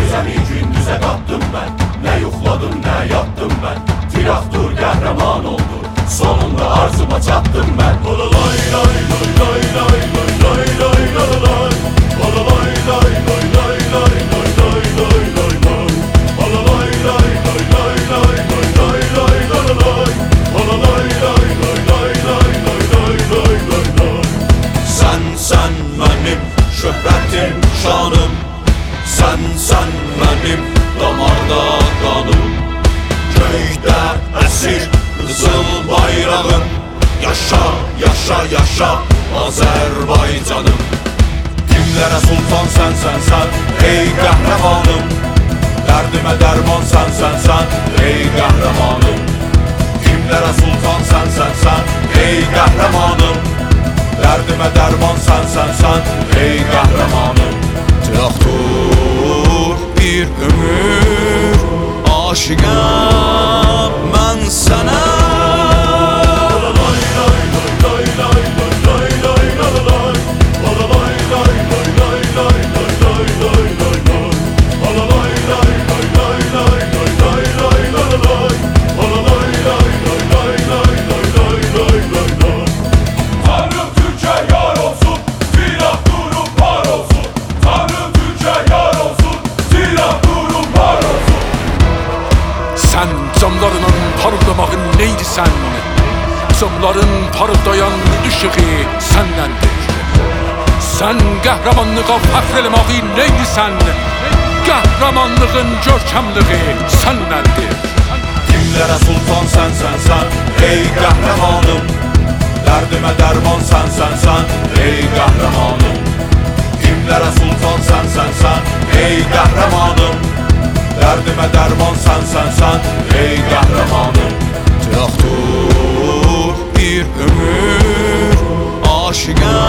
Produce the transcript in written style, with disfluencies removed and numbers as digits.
Gecəni gündüzə qatdım mən, nə yuxladım, nə yattım mən. Tiraktur qəhrəman oldu, sonunda arzuma çatdım mən. Olalay lay lay lay lay lay lay lay lay lay. Olalay lay lay lay lay lay lay lay lay lay. Olalay lay lay lay lay lay lay lay lay lay. Olalay lay lay lay lay lay lay lay lay lay. Sen mənim şöhrətim, şanım. Sen mənim damarda qanım. Göydə əsir qızıl bayrağım. Yaşa, yaşa, yaşa Azərbaycanım. Kimlərə sultan sən, ey qəhrəmanım. Dərdimə dərman sən, ey qəhrəmanım. Kimlərə sultan sən, ey qəhrəmanım. Dərdimə dərman sən, ey qəhrəmanım. Tiraktur bir ömür aşiqəm mən sənə. Sən camlarının parıldamağın neydi sən? Camların parıldayan ışığı səndəndir. Sən qəhrəmanlığa fəxr eləməyi neydi sən? Qəhrəmanlığın görkəmliği səndəndir. Kimlərə sultan sən, ey qəhrəmanım. Dərdimə dərman sən, ey qəhrəmanım. Kimlərə sultan sən, ey qəhrəmanım. Dərdimə dərman sən, ey qəhrəmanım. Tiraktur bir ömür aşiqəm